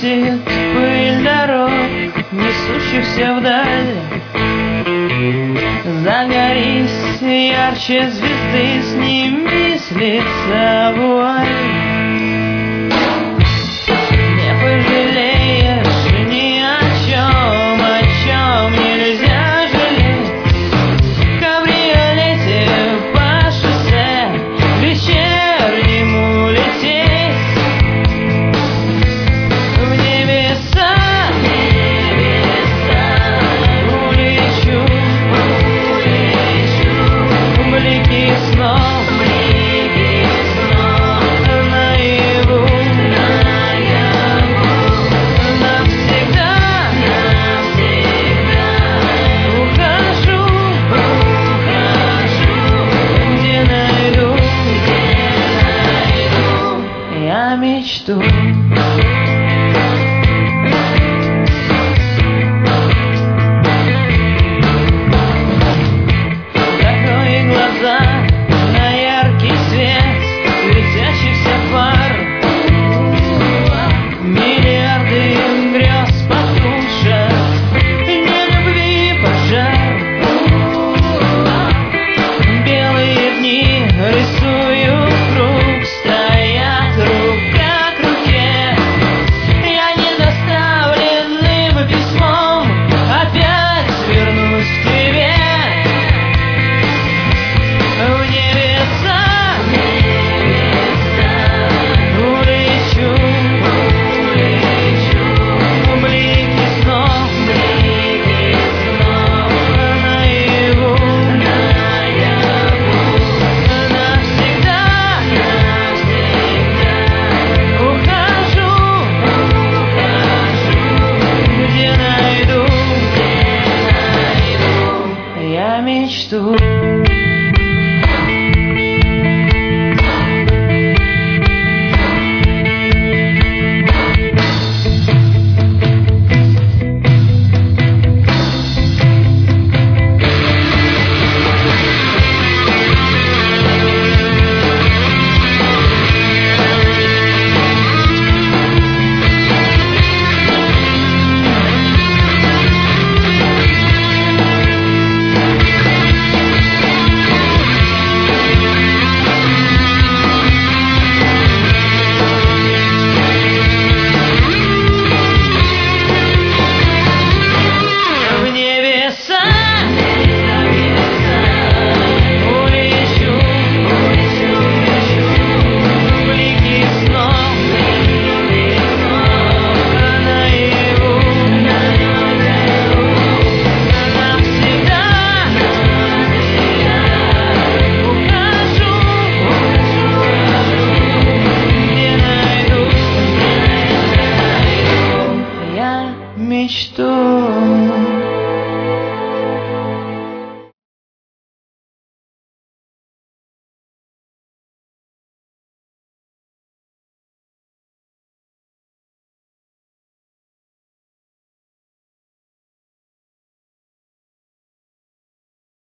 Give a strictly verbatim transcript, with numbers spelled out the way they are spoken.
уносит пыль дорог, несущихся вдаль. Загорись ярче звезды, сними с лица вуаль. Не пожалеешь ни о чем, о чем нельзя жалеть. В кабриолете по шоссе вечернему лететь. В небеса, небеса улечу, улечу. Блики снов, блики снов наяву, наяву. Навсегда, навсегда ухожу, ухожу. Где найду, где найду я мечту. Закрой глаза на яркий свет светящихся фар. Миллиарды грез потушат нелюбви пожар. Белые дни рисуют круг, стоят рука к руке. Я недоставленным письмом опять вернусь к тебе. В небеса, небеса улечу, улечу. Блики снов, блики снов наяву, наяву. Навсегда, навсегда ухожу, ухожу. Где найду, где найду я мечту. В небеса, небеса улечу, улечу, улечу. Блики снов, блики снов наяву, наяву. Навсегда, навсегда ухожу, ухожу. Где найду, где найду я мечту.